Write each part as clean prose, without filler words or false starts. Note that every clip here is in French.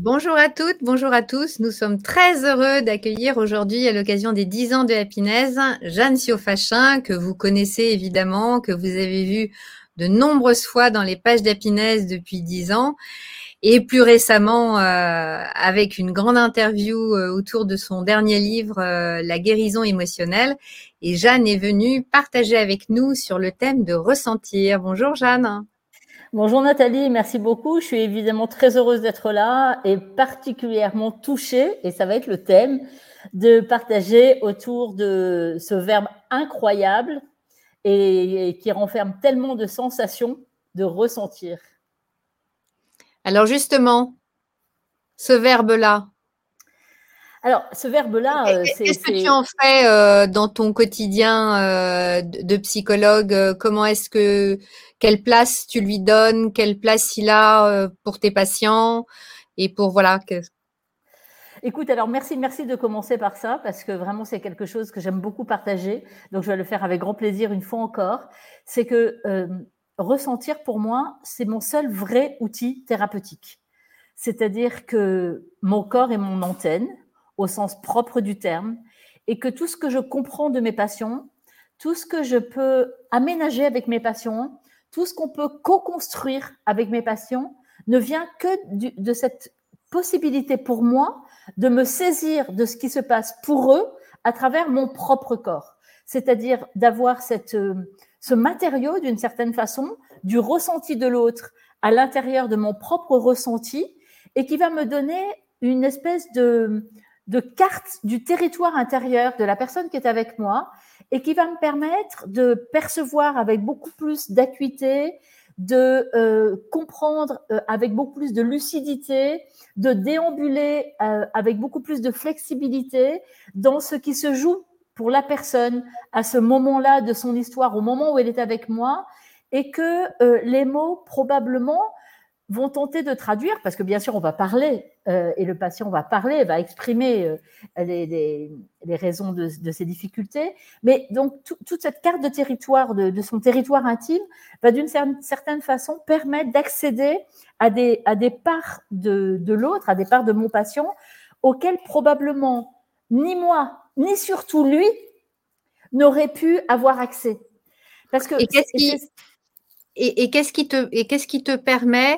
Bonjour à toutes, bonjour à tous. Nous sommes très heureux d'accueillir aujourd'hui, à l'occasion des 10 ans de Happiness, Jeanne Siofachin, que vous connaissez évidemment, que vous avez vu de nombreuses fois dans les pages d'Happiness depuis 10 ans, et plus récemment avec une grande interview autour de son dernier livre, La guérison émotionnelle. Et Jeanne est venue partager avec nous sur le thème de ressentir. Bonjour Jeanne. Bonjour Nathalie, merci beaucoup. Je suis évidemment très heureuse d'être là et particulièrement touchée, et ça va être le thème, de partager autour de ce verbe incroyable et qui renferme tellement de sensations, de ressentir. Alors justement, ce verbe-là, Alors, ce verbe-là, qu'est-ce que tu en fais dans ton quotidien de psychologue? Quelle place tu lui donnes? Quelle place il a pour tes patients? Et pour voilà. Écoute, alors merci de commencer par ça, parce que vraiment c'est quelque chose que j'aime beaucoup partager, donc je vais le faire avec grand plaisir une fois encore. C'est que ressentir pour moi, c'est mon seul vrai outil thérapeutique. C'est-à-dire que mon corps est mon antenne, au sens propre du terme, et que tout ce que je comprends de mes passions, tout ce que je peux aménager avec mes passions, tout ce qu'on peut co-construire avec mes passions, ne vient que de cette possibilité pour moi de me saisir de ce qui se passe pour eux à travers mon propre corps. C'est-à-dire d'avoir ce matériau, d'une certaine façon, du ressenti de l'autre à l'intérieur de mon propre ressenti, et qui va me donner une espèce de carte du territoire intérieur de la personne qui est avec moi, et qui va me permettre de percevoir avec beaucoup plus d'acuité, de comprendre avec beaucoup plus de lucidité, de déambuler avec beaucoup plus de flexibilité dans ce qui se joue pour la personne à ce moment-là de son histoire, au moment où elle est avec moi, et que les mots probablement vont tenter de traduire, parce que bien sûr on va parler, et le patient va parler, va exprimer les raisons de ses difficultés, mais donc toute cette carte de territoire, de son territoire intime, va d'une certaine façon permettre d'accéder à des parts de l'autre, à des parts de mon patient, auxquelles probablement ni moi, ni surtout lui, n'aurait pu avoir accès. Parce que qu'est-ce qui te permet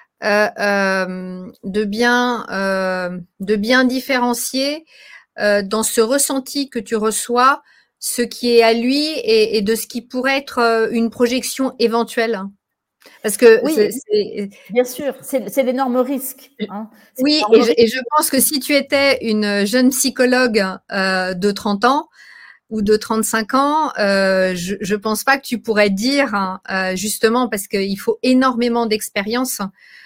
de bien différencier dans ce ressenti que tu reçois, ce qui est à lui et de ce qui pourrait être une projection éventuelle? Parce que oui, bien sûr, c'est l'énorme risque. Hein. Oui, et je pense que si tu étais une jeune psychologue de 30 ans ou de 35 ans, je pense pas que tu pourrais dire, justement, parce qu'il faut énormément d'expérience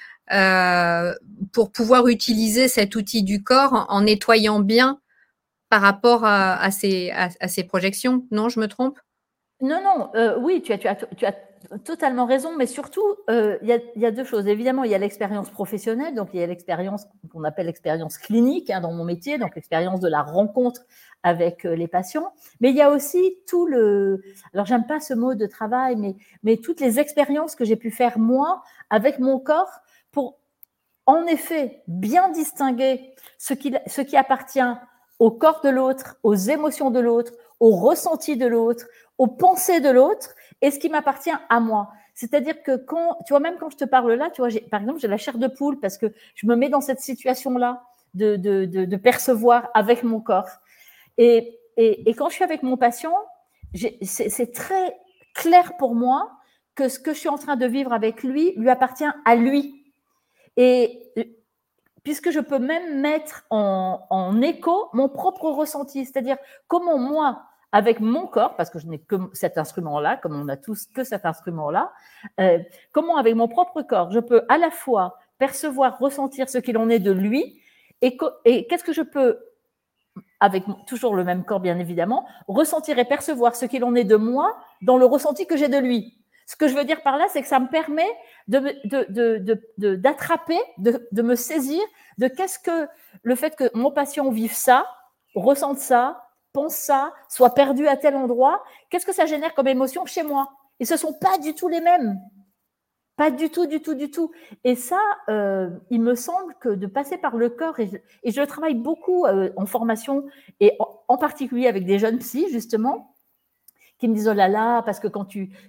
pour pouvoir utiliser cet outil du corps en nettoyant bien par rapport à ces projections. Non, je me trompe? Non, oui, tu as totalement raison, mais surtout, il y a deux choses. Évidemment, il y a l'expérience professionnelle, donc il y a l'expérience qu'on appelle l'expérience clinique dans mon métier, donc l'expérience de la rencontre avec les patients. Mais il y a aussi alors j'aime pas ce mot de travail, mais toutes les expériences que j'ai pu faire moi avec mon corps pour, en effet, bien distinguer ce qui appartient au corps de l'autre, aux émotions de l'autre, aux ressentis de l'autre, aux pensées de l'autre, et ce qui m'appartient à moi. C'est-à-dire que tu vois, même quand je te parle là, tu vois, par exemple, j'ai la chair de poule parce que je me mets dans cette situation-là de percevoir avec mon corps. Et quand je suis avec mon patient, c'est très clair pour moi que ce que je suis en train de vivre avec lui appartient à lui. Et puisque je peux même mettre en écho mon propre ressenti, c'est-à-dire comment moi, avec mon corps, parce que je n'ai que cet instrument-là, comme on a tous que cet instrument-là, comment avec mon propre corps, je peux à la fois percevoir, ressentir ce qu'il en est de lui, et qu'est-ce que je peux, avec toujours le même corps bien évidemment, ressentir et percevoir ce qu'il en est de moi dans le ressenti que j'ai de lui. Ce que je veux dire par là, c'est que ça me permet d'attraper, de me saisir de qu'est-ce que le fait que mon patient vive ça, ressente ça, pense ça, soit perdu à tel endroit, qu'est-ce que ça génère comme émotion chez moi. Et ce ne sont pas du tout les mêmes. Pas du tout, du tout, du tout. Et ça, il me semble que de passer par le corps, et je travaille beaucoup en formation, et en particulier avec des jeunes psys, justement, qui me disent, oh là là, parce que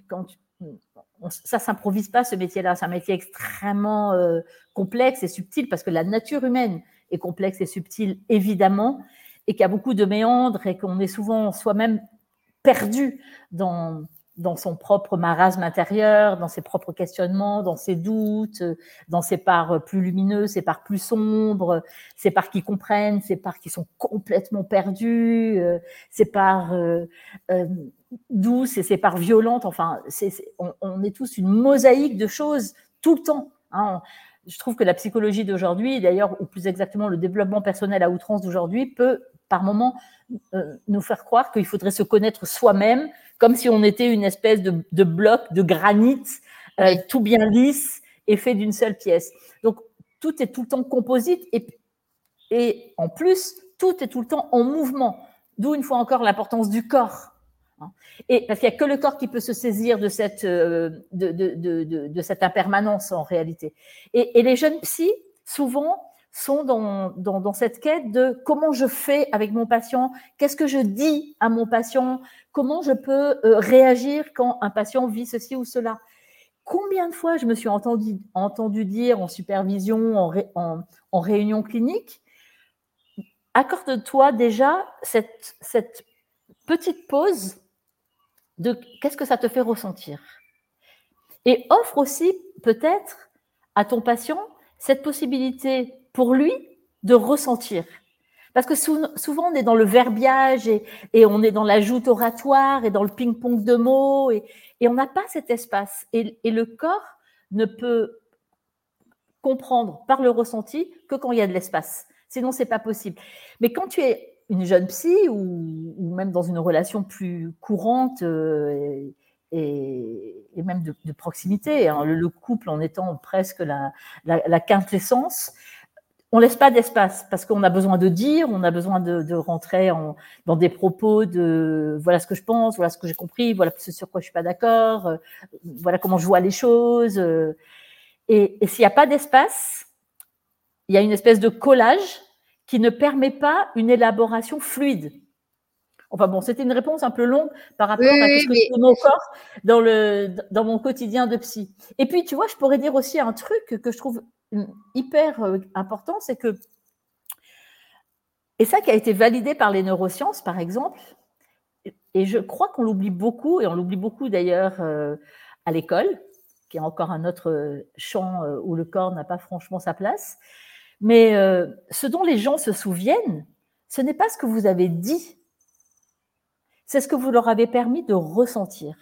ça s'improvise pas, ce métier-là. C'est un métier extrêmement complexe et subtil, parce que la nature humaine est complexe et subtile, évidemment, et qu'il y a beaucoup de méandres, et qu'on est souvent soi-même perdu dans son propre marasme intérieur, dans ses propres questionnements, dans ses doutes, dans ses parts plus lumineuses, ses parts plus sombres, ses parts qui comprennent, ses parts qui sont complètement perdues, ses parts douces et ses parts violentes. Enfin, on est tous une mosaïque de choses tout le temps. Hein. Je trouve que la psychologie d'aujourd'hui, d'ailleurs, ou plus exactement le développement personnel à outrance d'aujourd'hui, peut par moments nous faire croire qu'il faudrait se connaître soi-même, comme si on était une espèce de bloc de granit, oui, tout bien lisse et fait d'une seule pièce. Donc, tout est tout le temps composite, et en plus, tout est tout le temps en mouvement. D'où, une fois encore, l'importance du corps. Et parce qu'il n'y a que le corps qui peut se saisir de cette impermanence, en réalité. Et les jeunes psys, souvent, sont dans cette quête de comment je fais avec mon patient, qu'est-ce que je dis à mon patient, comment je peux réagir quand un patient vit ceci ou cela. Combien de fois je me suis entendu dire en supervision, en réunion clinique, accorde-toi déjà cette petite pause de qu'est-ce que ça te fait ressentir. Et offre aussi peut-être à ton patient cette possibilité pour lui de ressentir. Parce que souvent, on est dans le verbiage, et on est dans la joute oratoire et dans le ping-pong de mots, et on n'a pas cet espace. Et le corps ne peut comprendre par le ressenti que quand il y a de l'espace. Sinon, c'est pas possible. Mais quand tu es une jeune psy, ou même dans une relation plus courante et même de proximité, hein, le couple en étant presque la quintessence, on laisse pas d'espace, parce qu'on a besoin de dire, on a besoin de rentrer dans des propos de voilà ce que je pense, voilà ce que j'ai compris, voilà ce sur quoi je suis pas d'accord, voilà comment je vois les choses. Et s'il n'y a pas d'espace, il y a une espèce de collage qui ne permet pas une élaboration fluide. Enfin bon, c'était une réponse un peu longue par rapport à ce que je fais mon corps dans mon quotidien de psy. Et puis, tu vois, je pourrais dire aussi un truc que je trouve hyper important, c'est que, et ça qui a été validé par les neurosciences, par exemple, et je crois qu'on l'oublie beaucoup, et on l'oublie beaucoup d'ailleurs à l'école, qui est encore un autre champ où le corps n'a pas franchement sa place, mais ce dont les gens se souviennent, ce n'est pas ce que vous avez dit, c'est ce que vous leur avez permis de ressentir.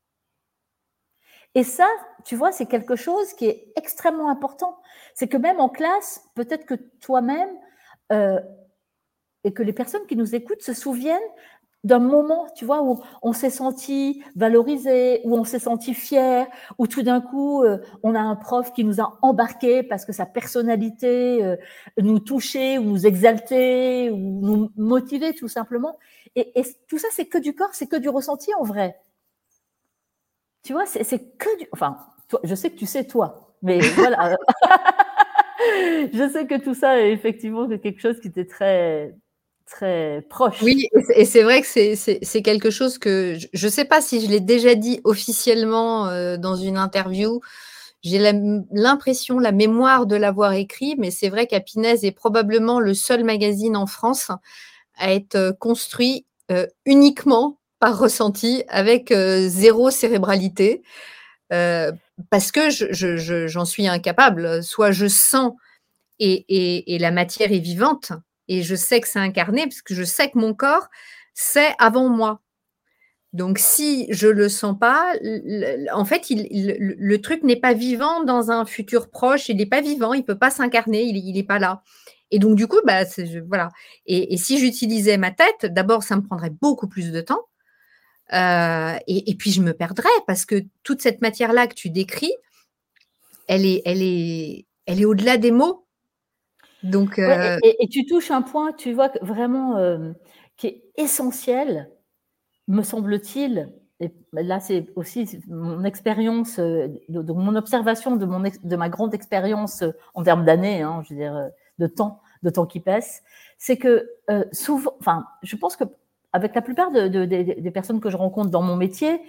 Et ça, tu vois, c'est quelque chose qui est extrêmement important. C'est que même en classe, peut-être que toi-même et que les personnes qui nous écoutent se souviennent d'un moment, tu vois, où on s'est senti valorisé, où on s'est senti fier, où tout d'un coup, on a un prof qui nous a embarqués parce que sa personnalité nous touchait, ou nous exaltait, ou nous motivait tout simplement. Et tout ça, c'est que du corps, c'est que du ressenti en vrai. Tu vois, c'est que du... Enfin, toi, je sais que tu sais, toi, mais voilà. Je sais que tout ça, effectivement, c'est quelque chose qui t'est très, très proche. Oui, et c'est vrai que c'est quelque chose que je ne sais pas si je l'ai déjà dit officiellement dans une interview. J'ai l'impression, la mémoire de l'avoir écrit, mais c'est vrai qu'Happiness est probablement le seul magazine en France à être construit uniquement par ressenti, avec zéro cérébralité, parce que j'en suis incapable. Soit je sens et la matière est vivante, et je sais que c'est incarné, parce que je sais que mon corps, c'est avant moi. Donc si je le sens pas, en fait, le truc n'est pas vivant dans un futur proche, il n'est pas vivant, il peut pas s'incarner, il est pas là. Et donc du coup, bah, voilà. Et si j'utilisais ma tête, d'abord, ça me prendrait beaucoup plus de temps, et puis je me perdrais, parce que toute cette matière-là que tu décris, elle est au-delà des mots. Donc ouais, et tu touches un point, tu vois, vraiment qui est essentiel, me semble-t-il, et là, c'est aussi mon expérience, donc mon observation de ma grande expérience en termes d'années, hein, je veux dire, de temps qui passe, c'est que souvent, enfin, je pense que avec la plupart des personnes que je rencontre dans mon métier,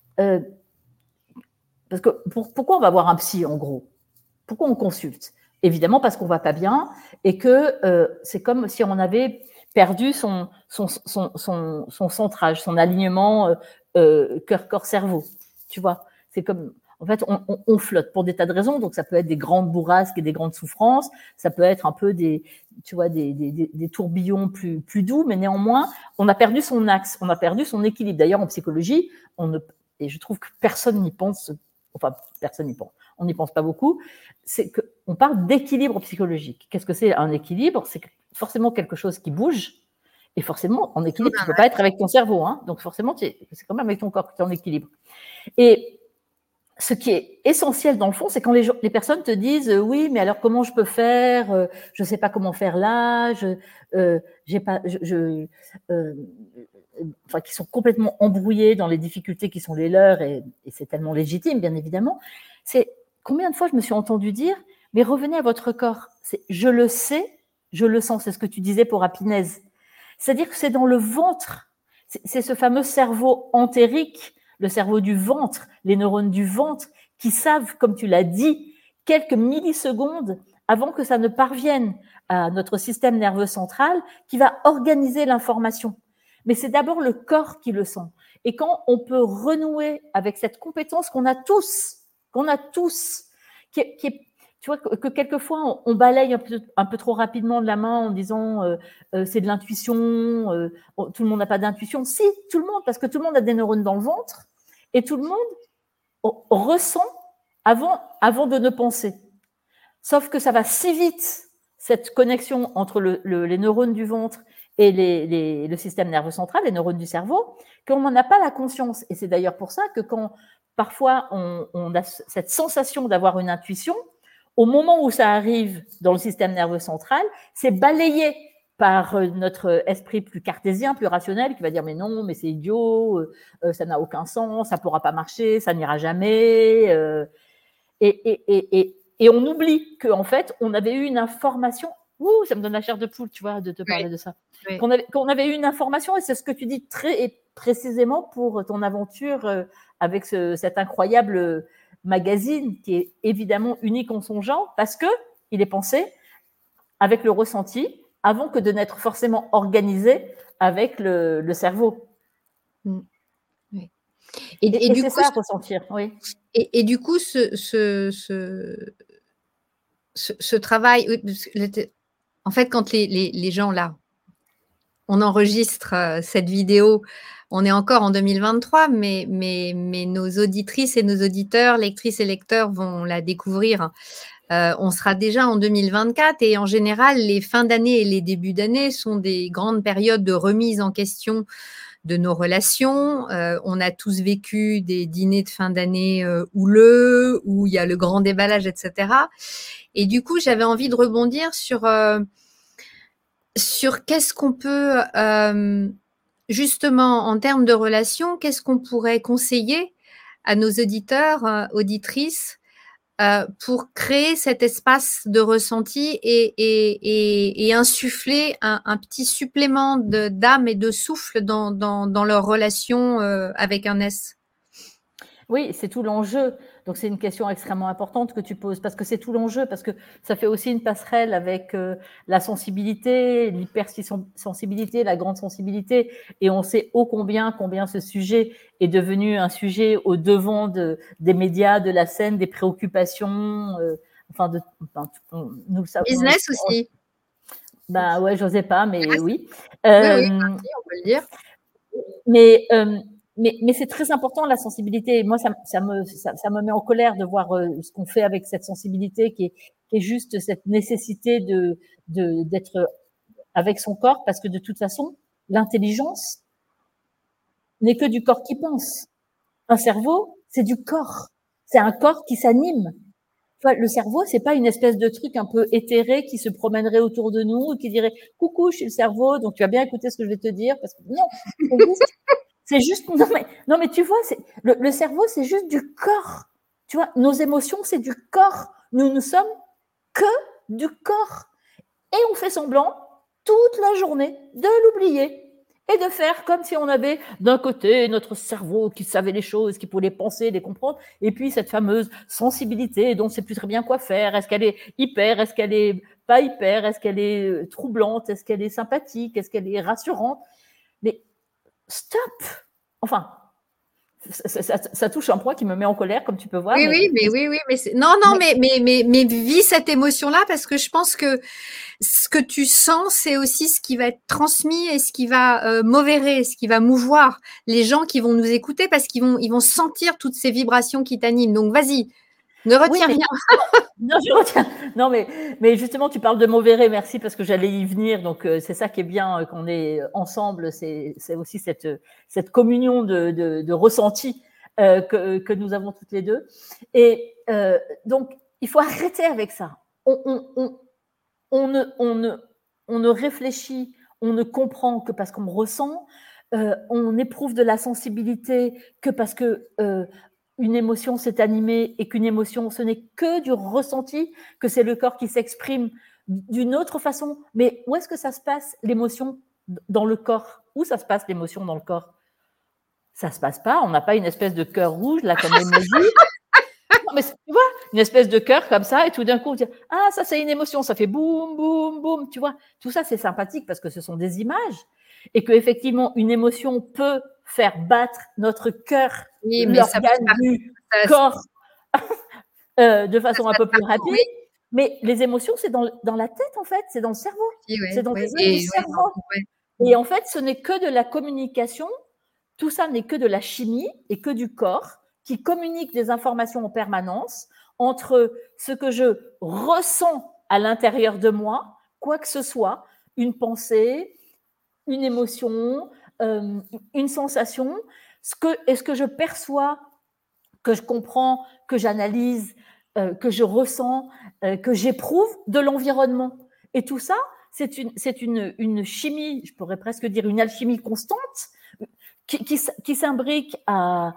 parce que pourquoi on va voir un psy en gros? Pourquoi on consulte? Évidemment parce qu'on va pas bien et que c'est comme si on avait perdu son centrage, son alignement cœur, corps, cerveau. Tu vois, c'est comme, en fait, on flotte pour des tas de raisons. Donc, ça peut être des grandes bourrasques et des grandes souffrances. Ça peut être un peu des tourbillons plus doux, mais néanmoins, on a perdu son axe, on a perdu son équilibre. D'ailleurs, en psychologie, et je trouve que personne n'y pense. Enfin, personne n'y pense. On n'y pense pas beaucoup. C'est qu'on parle d'équilibre psychologique. Qu'est-ce que c'est un équilibre? C'est forcément quelque chose qui bouge. Et forcément, en équilibre, tu ne peux pas être avec ton cerveau. Hein. Donc, forcément, c'est quand même avec ton corps que tu es en équilibre. Et ce qui est essentiel dans le fond, c'est quand les personnes te disent oui, mais alors comment je peux faire? Je ne sais pas comment faire là. Enfin, qui sont complètement embrouillés dans les difficultés qui sont les leurs, et c'est tellement légitime, bien évidemment. C'est combien de fois je me suis entendue dire, mais revenez à votre corps. Je le sais, je le sens. C'est ce que tu disais pour Apinez. C'est-à-dire que c'est dans le ventre. C'est ce fameux cerveau entérique, le cerveau du ventre, les neurones du ventre, qui savent, comme tu l'as dit, quelques millisecondes avant que ça ne parvienne à notre système nerveux central, qui va organiser l'information. Mais c'est d'abord le corps qui le sent. Et quand on peut renouer avec cette compétence qu'on a tous, qui est, tu vois, que quelquefois on balaye un peu trop rapidement de la main en disant c'est de l'intuition, tout le monde n'a pas d'intuition. Si, tout le monde, parce que tout le monde a des neurones dans le ventre et tout le monde ressent avant de ne penser. Sauf que ça va si vite, cette connexion entre les neurones du ventre et le système nerveux central, les neurones du cerveau, qu'on n'en a pas la conscience. Et c'est d'ailleurs pour ça que quand parfois on a cette sensation d'avoir une intuition, au moment où ça arrive dans le système nerveux central, c'est balayé par notre esprit plus cartésien, plus rationnel, qui va dire mais non, mais c'est idiot, ça n'a aucun sens, ça ne pourra pas marcher, ça n'ira jamais. Et on oublie qu'en fait, on avait eu une information. Ouh, ça me donne la chair de poule, tu vois, de te parler de ça. Oui. Qu'on avait eu une information, et c'est ce que tu dis très précisément pour ton aventure avec cet incroyable magazine qui est évidemment unique en son genre, parce qu'il est pensé avec le ressenti avant que de n'être forcément organisé avec le cerveau. Oui. Et du coup, c'est ça, ressentir, oui. Et du coup, ce travail, en fait, quand les gens là, on enregistre cette vidéo, on est encore en 2023, mais nos auditrices et nos auditeurs, lectrices et lecteurs vont la découvrir. On sera déjà en 2024 et en général, les fins d'année et les débuts d'année sont des grandes périodes de remise en question de nos relations. On a tous vécu des dîners de fin d'année houleux, où il y a le grand déballage, etc. Et du coup, j'avais envie de rebondir sur qu'est-ce qu'on peut, justement, en termes de relations, qu'est-ce qu'on pourrait conseiller à nos auditeurs, auditrices, pour créer cet espace de ressenti et insuffler un petit supplément d'âme et de souffle dans leur relation avec un S. Oui, c'est tout l'enjeu. Donc, c'est une question extrêmement importante que tu poses, parce que c'est tout l'enjeu, parce que ça fait aussi une passerelle avec la sensibilité, l'hypersensibilité, la grande sensibilité. Et on sait ô combien ce sujet est devenu un sujet au devant des médias, de la scène, des préoccupations. Nous savons. Business aussi. Bah ouais, j'osais pas, mais oui. Oui, on peut le dire. Mais c'est très important, la sensibilité. Moi, ça me met en colère de voir ce qu'on fait avec cette sensibilité qui est juste cette nécessité d'être avec son corps, parce que de toute façon, l'intelligence n'est que du corps qui pense. Un cerveau, c'est du corps. C'est un corps qui s'anime. Le cerveau, c'est pas une espèce de truc un peu éthéré qui se promènerait autour de nous et qui dirait « Coucou, je suis le cerveau, donc tu vas bien écouter ce que je vais te dire. » Parce que non, C'est juste, non mais tu vois, le cerveau, c'est juste du corps. Tu vois, nos émotions, c'est du corps. Nous ne sommes que du corps. Et on fait semblant toute la journée de l'oublier et de faire comme si on avait d'un côté notre cerveau qui savait les choses, qui pouvait les penser, les comprendre, et puis cette fameuse sensibilité dont on ne sait plus très bien quoi faire. Est-ce qu'elle est hyper? Est-ce qu'elle est pas hyper? Est-ce qu'elle est troublante? Est-ce qu'elle est sympathique? Est-ce qu'elle est rassurante? Mais stop! Enfin, ça touche un point qui me met en colère, comme tu peux voir. Oui, mais mais vis cette émotion-là, parce que je pense que ce que tu sens, c'est aussi ce qui va être transmis et ce qui va modérer, ce qui va mouvoir les gens qui vont nous écouter, parce qu'ils vont sentir toutes ces vibrations qui t'animent. Donc, vas-y, ne retiens rien. Non, je retiens. Non, mais justement, tu parles de mauvais merci, parce que j'allais y venir. Donc, c'est ça qui est bien qu'on est ensemble. C'est aussi cette communion de ressentis que nous avons toutes les deux. Et donc, il faut arrêter avec ça. On ne réfléchit, on ne comprend que parce qu'on ressent. On éprouve de la sensibilité que parce que une émotion s'est animée, et qu'une émotion, ce n'est que du ressenti, que c'est le corps qui s'exprime d'une autre façon. Mais où est-ce que ça se passe, l'émotion dans le corps? Où ça se passe, l'émotion dans le corps? Ça se passe pas. On n'a pas une espèce de cœur rouge, là, comme l'emoji. Non, mais tu vois, une espèce de cœur comme ça, et tout d'un coup, on dit, ah, ça, c'est une émotion, ça fait boum, boum, boum, tu vois. Tout ça, c'est sympathique parce que ce sont des images, et que effectivement, une émotion peut faire battre notre cœur, Oui, l'organe du corps, de façon un peu plus rapide. Oui. Mais les émotions, c'est dans la tête, en fait, c'est dans le cerveau. Oui, c'est dans les zones du cerveau. Et en fait, ce n'est que de la communication. Tout ça n'est que de la chimie et que du corps qui communique des informations en permanence entre ce que je ressens à l'intérieur de moi, quoi que ce soit, une pensée, une émotion, une sensation, est-ce que je perçois, que je comprends, que j'analyse, que je ressens, que j'éprouve de l'environnement. Et tout ça, c'est une chimie, je pourrais presque dire une alchimie constante, qui s'imbrique à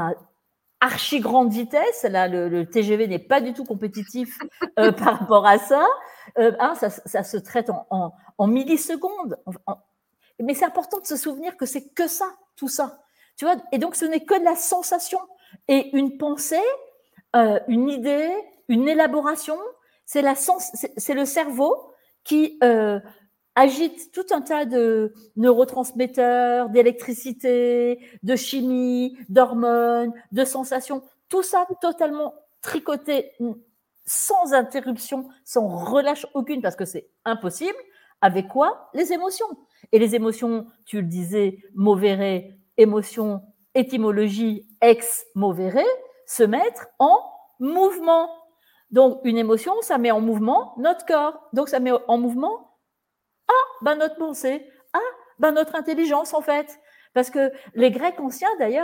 archi grande vitesse. Là, le TGV n'est pas du tout compétitif par rapport à ça. Ça se traite en millisecondes. Mais c'est important de se souvenir que c'est que ça, tout ça. Tu vois, et donc, ce n'est que de la sensation. Et une pensée, une idée, une élaboration, c'est le cerveau qui agite tout un tas de neurotransmetteurs, d'électricité, de chimie, d'hormones, de sensations, tout ça totalement tricoté, sans interruption, sans relâche aucune, parce que c'est impossible. Avec quoi? Les émotions. Et les émotions, tu le disais, movere, émotion, étymologie, ex movere, se mettre en mouvement. Donc, une émotion, ça met en mouvement notre corps. Donc, ça met en mouvement notre pensée, notre intelligence, en fait. Parce que les Grecs anciens, d'ailleurs,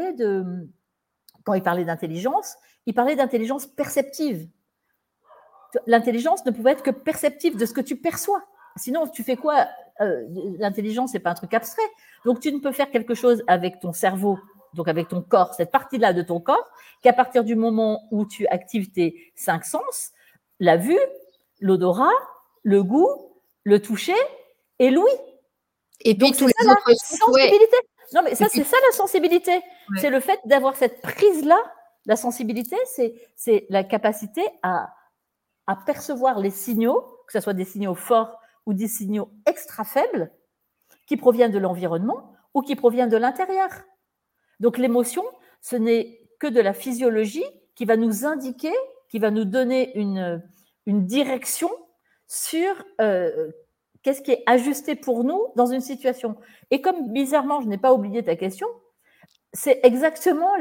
quand ils parlaient d'intelligence, ils parlaient d'intelligence perceptive. L'intelligence ne pouvait être que perceptive, de ce que tu perçois. Sinon, tu fais quoi? L'intelligence, c'est pas un truc abstrait. Donc, tu ne peux faire quelque chose avec ton cerveau, donc avec ton corps, cette partie-là de ton corps, qu'à partir du moment où tu actives tes 5 sens, la vue, l'odorat, le goût, le toucher et l'ouïe. Et puis, donc, c'est ça la sensibilité. Non, mais ça, c'est ça la sensibilité. Ouais. C'est le fait d'avoir cette prise-là. La sensibilité, c'est la capacité à percevoir les signaux, que ce soit des signaux forts ou des signaux extra faibles, qui proviennent de l'environnement ou qui proviennent de l'intérieur. Donc, l'émotion, ce n'est que de la physiologie qui va nous indiquer, qui va nous donner une direction sur qu'est-ce qui est ajusté pour nous dans une situation. Et comme bizarrement, je n'ai pas oublié ta question, c'est exactement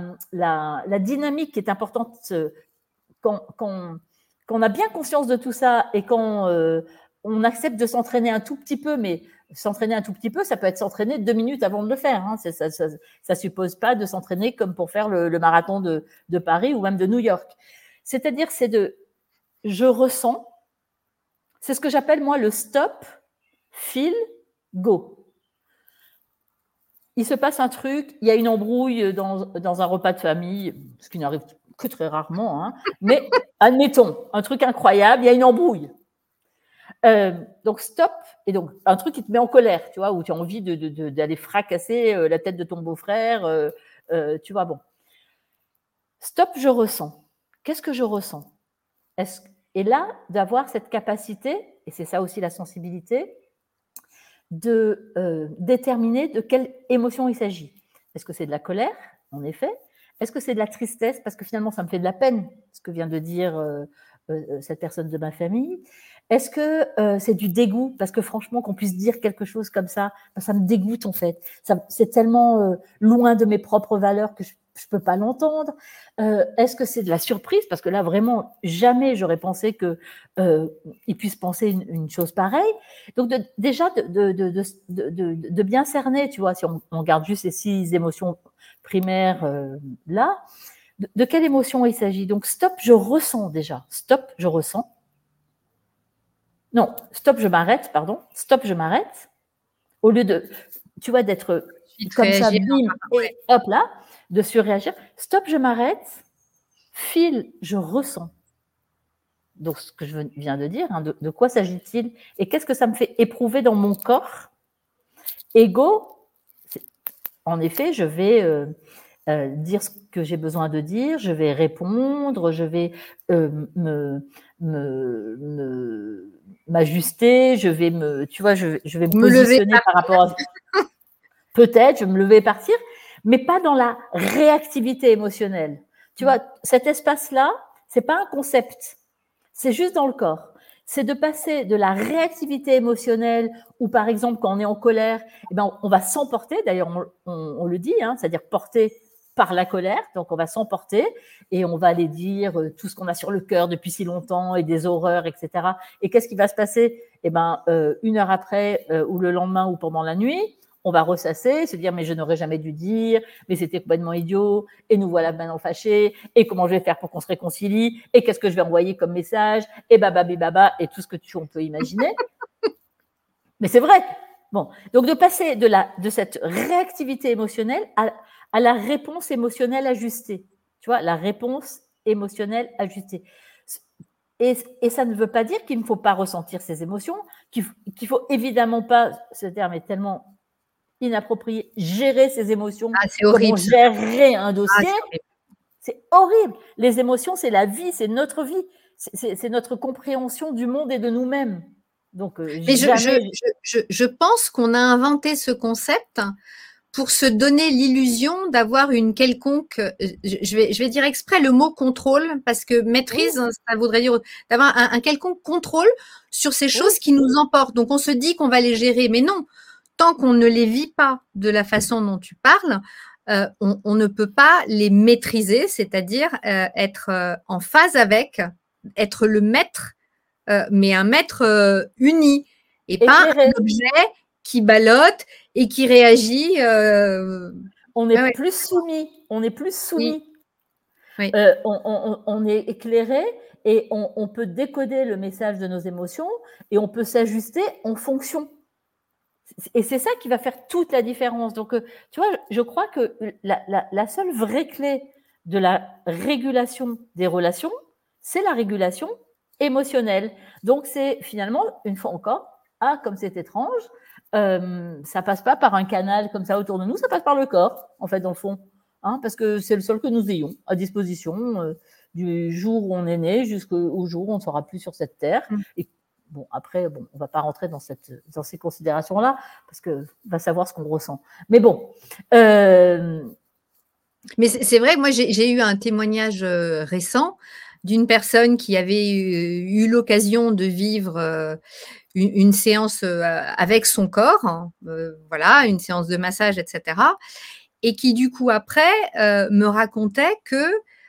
la dynamique qui est importante quand on a bien conscience de tout ça et quand on accepte de s'entraîner un tout petit peu, mais s'entraîner un tout petit peu, ça peut être s'entraîner 2 minutes avant de le faire. Hein. Ça suppose pas de s'entraîner comme pour faire le marathon de Paris ou même de New York. C'est-à-dire, je ressens, c'est ce que j'appelle moi le stop, feel, go. il se passe un truc, il y a une embrouille dans un repas de famille, ce qui n'arrive que très rarement, hein, mais admettons, un truc incroyable, il y a une embrouille. Donc stop, et donc un truc qui te met en colère, tu vois, où tu as envie d'aller fracasser la tête de ton beau-frère, tu vois, bon. Stop, je ressens. Qu'est-ce que je ressens? Et là, d'avoir cette capacité, et c'est ça aussi la sensibilité, de déterminer de quelle émotion il s'agit. Est-ce que c'est de la colère, en effet? Est-ce que c'est de la tristesse? Parce que finalement, ça me fait de la peine, ce que vient de dire cette personne de ma famille. Est-ce que c'est du dégoût? Parce que franchement, qu'on puisse dire quelque chose comme ça, ben, ça me dégoûte en fait. C'est tellement loin de mes propres valeurs que je peux pas l'entendre. Est-ce que c'est de la surprise? Parce que là, vraiment, jamais j'aurais pensé qu'il puisse penser une chose pareille. Donc, déjà, de bien cerner, tu vois, si on garde juste ces 6 émotions primaires là, de quelle émotion il s'agit? Donc, stop, je ressens déjà. Stop, je ressens. Non, stop, je m'arrête, pardon. Stop, je m'arrête. Au lieu de, tu vois, d'être comme ça, bim, et hop là, de surréagir. Stop, je m'arrête. File, je ressens. Donc, ce que je viens de dire, hein, de quoi s'agit-il? Et qu'est-ce que ça me fait éprouver dans mon corps? Ego, en effet, je vais dire ce que j'ai besoin de dire, je vais répondre, je vais m'ajuster, je vais tu vois, je vais me positionner par rapport à... Peut-être, je vais me lever et partir, mais pas dans la réactivité émotionnelle. Tu vois, cet espace-là, c'est pas un concept, c'est juste dans le corps. C'est de passer de la réactivité émotionnelle, où par exemple, quand on est en colère, eh ben, on va s'emporter, d'ailleurs on le dit, hein, c'est-à-dire porter par la colère, donc on va s'emporter et on va aller dire tout ce qu'on a sur le cœur depuis si longtemps et des horreurs, etc. Et qu'est-ce qui va se passer? Eh ben, 1 heure après ou le lendemain ou pendant la nuit, on va ressasser, se dire mais je n'aurais jamais dû dire, mais c'était complètement idiot, et nous voilà maintenant fâchés, et comment je vais faire pour qu'on se réconcilie, et qu'est-ce que je vais envoyer comme message, et baba, et tout ce que on peut imaginer. Mais c'est vrai. Bon, donc de passer de cette réactivité émotionnelle à la réponse émotionnelle ajustée. Tu vois, la réponse émotionnelle ajustée. Et ça ne veut pas dire qu'il ne faut pas ressentir ces émotions, qu'il faut évidemment pas, ce terme est tellement inapproprié, gérer ses émotions comme on gérerait un dossier. C'est horrible. Les émotions, c'est la vie, c'est notre vie, c'est notre compréhension du monde et de nous-mêmes. Donc, mais je pense qu'on a inventé ce concept pour se donner l'illusion d'avoir une quelconque, je vais dire exprès le mot contrôle, parce que maîtrise, oui, ça voudrait dire d'avoir un quelconque contrôle sur ces choses, oui, qui nous emportent. Donc, on se dit qu'on va les gérer, mais non, tant qu'on ne les vit pas de la façon dont tu parles, on ne peut pas les maîtriser, c'est-à-dire être en phase avec, être le maître, mais un maître uni, et pas un objet qui ballotte et qui réagit. On est plus soumis. On est plus soumis. Oui. Oui. On est éclairé et on peut décoder le message de nos émotions et on peut s'ajuster en fonction. Et c'est ça qui va faire toute la différence. Donc, tu vois, je crois que la seule vraie clé de la régulation des relations, c'est la régulation émotionnelle. Donc, c'est finalement, une fois encore, comme c'est étrange, ça passe pas par un canal comme ça autour de nous, ça passe par le corps, en fait, dans le fond. Hein, parce que c'est le seul que nous ayons à disposition du jour où on est né jusqu'au jour où on ne sera plus sur cette terre. Et bon, après, on ne va pas rentrer dans ces considérations-là, parce qu'on va savoir ce qu'on ressent. Mais bon. Mais c'est vrai, moi, j'ai eu un témoignage récent d'une personne qui avait eu l'occasion de vivre une séance avec son corps, hein, voilà, une séance de massage, etc. Et qui, du coup, après, me racontait que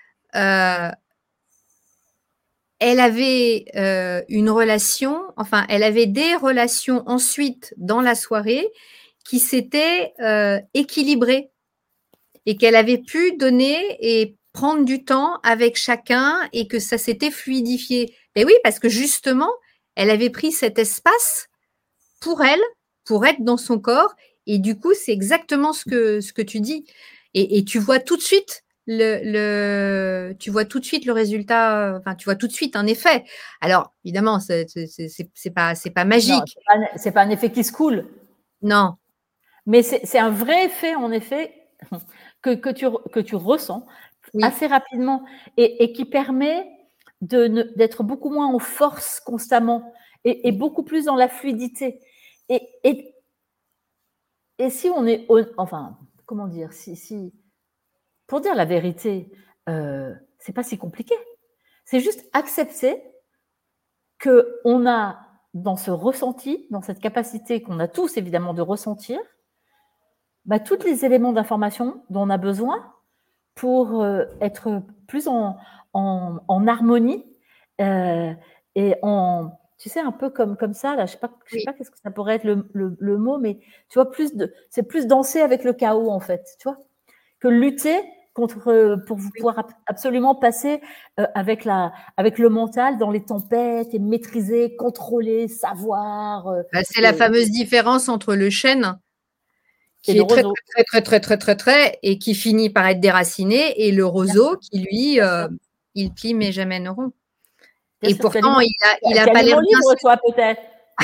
elle avait une relation, enfin, elle avait des relations ensuite dans la soirée qui s'étaient équilibrées et qu'elle avait pu donner et prendre du temps avec chacun et que ça s'était fluidifié. Mais oui, parce que justement, elle avait pris cet espace pour elle, pour être dans son corps Et du coup, c'est exactement ce que tu dis. Et tu vois tout de suite tu vois tout de suite le résultat, enfin, tu vois tout de suite un effet. Alors, évidemment, c'est pas Non, magique. c'est pas un effet qui se coule. Non. Mais c'est un vrai effet, en effet, que tu ressens assez rapidement et qui permet d'être beaucoup moins en force constamment et beaucoup plus dans la fluidité. Et si on est, enfin, comment dire, pour dire la vérité, c'est pas si compliqué. C'est juste accepter qu'on a dans ce ressenti, dans cette capacité qu'on a tous évidemment de ressentir, tous les éléments d'information dont on a besoin pour être plus en harmonie et tu sais, un peu comme ça, là, je sais pas qu'est-ce que ça pourrait être le mot, mais tu vois, c'est plus danser avec le chaos, en fait, tu vois, que lutter pour pouvoir absolument passer avec le mental dans les tempêtes et maîtriser, contrôler, savoir. C'est la fameuse différence entre le chêne qui est très, roseau. très, très, très, très, très, très, et qui finit par être déraciné, et le roseau qui, lui, il plie mais jamais ne rompt. Et pourtant, il a pas l'air bien. Livre, toi, peut-être.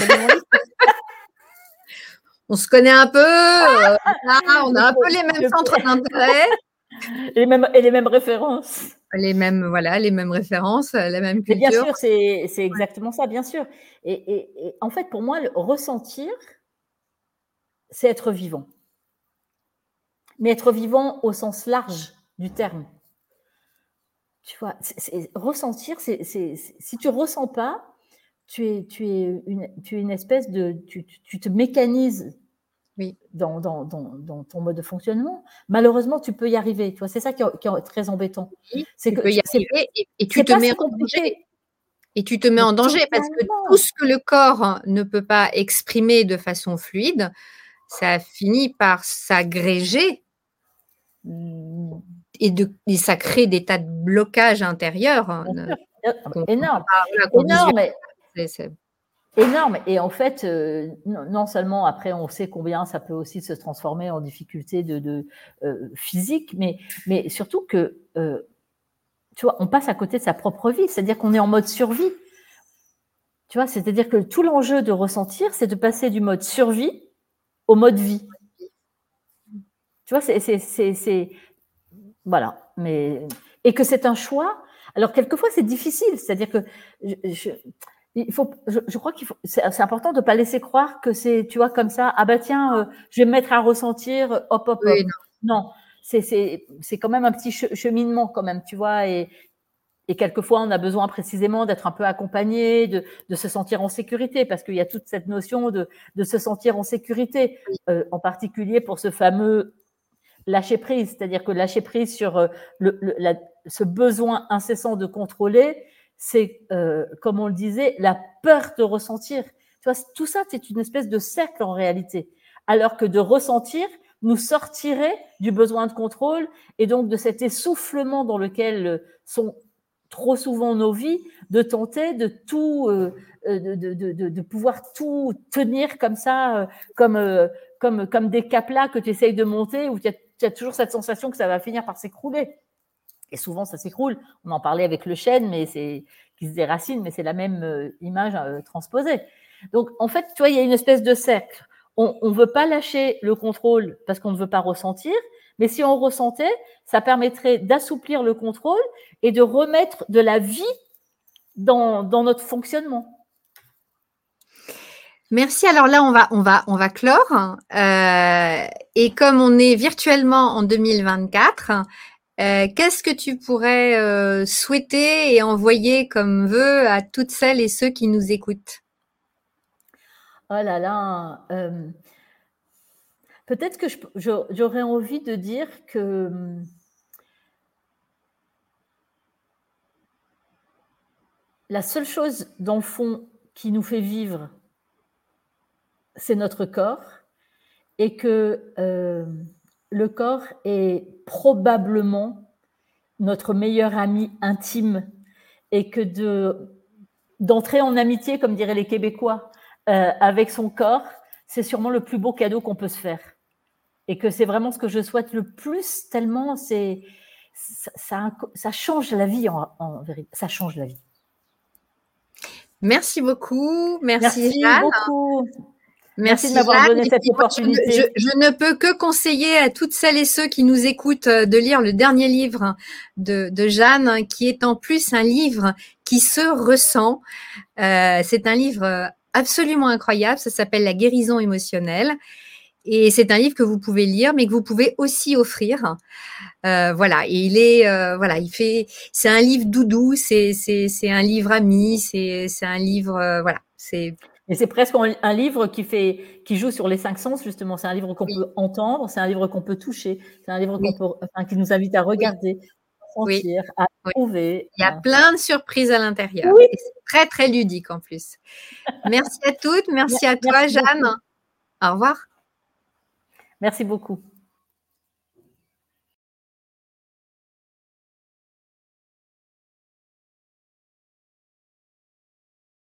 On se connaît un peu, on a un peu les mêmes centres d'intérêt. Et les mêmes références. Les mêmes références, la même culture. Mais bien sûr, c'est exactement ça, bien sûr. Et en fait, pour moi, le ressentir, c'est être vivant. Mais être vivant au sens large du terme. Tu vois, ressentir, si tu ressens pas, tu es une espèce de, tu te mécanises dans ton mode de fonctionnement. Malheureusement, tu peux y arriver. Tu vois, c'est ça qui est très embêtant. Oui, c'est tu que peux y arriver et tu te mets en danger. Et tu te mets en danger parce que tout ce que le corps ne peut pas exprimer de façon fluide, ça finit par s'agréger et ça crée des tas de blocages intérieurs. Énorme. Énorme. Et en fait, non seulement après, on sait combien ça peut aussi se transformer en difficulté physique, mais surtout que, tu vois, on passe à côté de sa propre vie. C'est-à-dire qu'on est en mode survie. Tu vois, c'est-à-dire que tout l'enjeu de ressentir, c'est de passer du mode survie au mode vie. Tu vois, voilà. Et que c'est un choix. Alors, quelquefois, c'est difficile. C'est-à-dire que je crois c'est important de ne pas laisser croire que c'est, tu vois, comme ça, tiens, je vais me mettre à ressentir, hop. Oui, non, c'est quand même un petit cheminement, quand même, tu vois, et quelquefois, on a besoin précisément d'être un peu accompagné, de se sentir en sécurité, parce qu'il y a toute cette notion de se sentir en sécurité, en particulier pour ce fameux lâcher prise, c'est-à-dire que lâcher prise sur ce besoin incessant de contrôler, c'est, comme on le disait, la peur de ressentir. Tu vois, tout ça, c'est une espèce de cercle en réalité. Alors que de ressentir nous sortirait du besoin de contrôle et donc de cet essoufflement dans lequel sont trop souvent nos vies, de tenter de tout, de pouvoir tout tenir comme ça, comme des caplas que tu essayes de monter, où tu as toujours cette sensation que ça va finir par s'écrouler. Et souvent, ça s'écroule. On en parlait avec le chêne, qui se déracine, mais c'est la même image transposée. Donc, en fait, tu vois, il y a une espèce de cercle. On ne veut pas lâcher le contrôle parce qu'on ne veut pas ressentir, mais si on ressentait, ça permettrait d'assouplir le contrôle et de remettre de la vie dans notre fonctionnement. Merci. Alors là, on va clore. Et comme on est virtuellement en 2024, qu'est-ce que tu pourrais souhaiter et envoyer comme vœu à toutes celles et ceux qui nous écoutent? Oh là là, peut-être que j'aurais envie de dire que la seule chose, dans le fond, qui nous fait vivre, c'est notre corps, et que le corps est probablement notre meilleur ami intime, et que d'entrer en amitié, comme diraient les Québécois, avec son corps, c'est sûrement le plus beau cadeau qu'on peut se faire. et que c'est vraiment ce que je souhaite le plus, tellement ça change la vie en vérité. Ça change la vie. Merci beaucoup. Merci Merci Jeanne. beaucoup. Merci de m'avoir Jeanne. donné cette opportunité. Je ne peux que conseiller à toutes celles et ceux qui nous écoutent de lire le dernier livre de Jeanne, qui est en plus un livre qui se ressent. C'est un livre absolument incroyable. Ça s'appelle La guérison émotionnelle. Et c'est un livre que vous pouvez lire, mais que vous pouvez aussi offrir. Voilà. Et il est, voilà, c'est un livre doudou, c'est un livre ami, c'est un livre, voilà. Et c'est presque un livre qui joue sur les 5 sens, justement. C'est un livre qu'on peut entendre, c'est un livre qu'on peut toucher, c'est un livre qui nous invite à regarder, à sentir, à trouver. Il y a plein de surprises à l'intérieur. Oui. Et c'est très, très ludique en plus. Merci à toutes. Merci à toi, Jeanne. Au revoir. Merci beaucoup.